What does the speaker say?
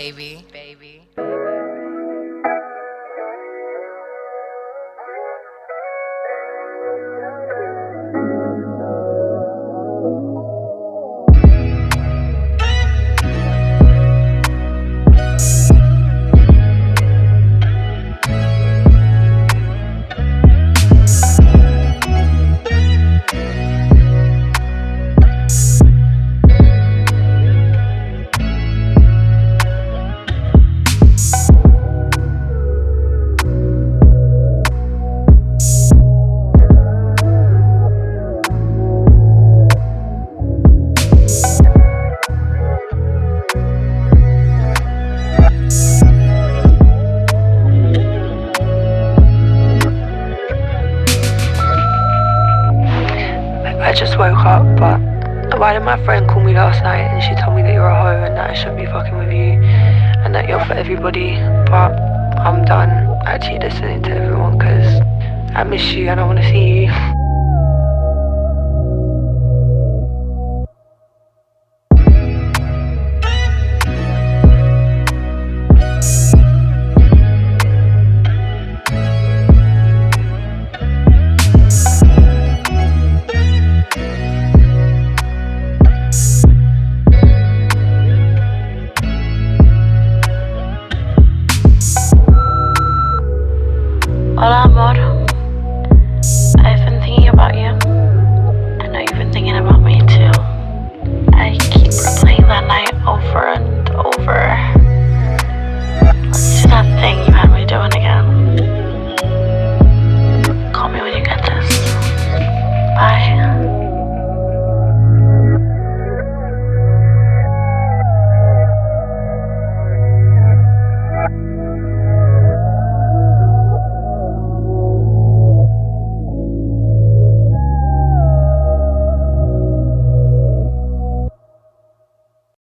baby. I just woke up, but why did my friend call me last night and she told me that you're a hoe and that I shouldn't be fucking with you and that you're for everybody, but I'm done actually listening to everyone because I miss you and I want to see you.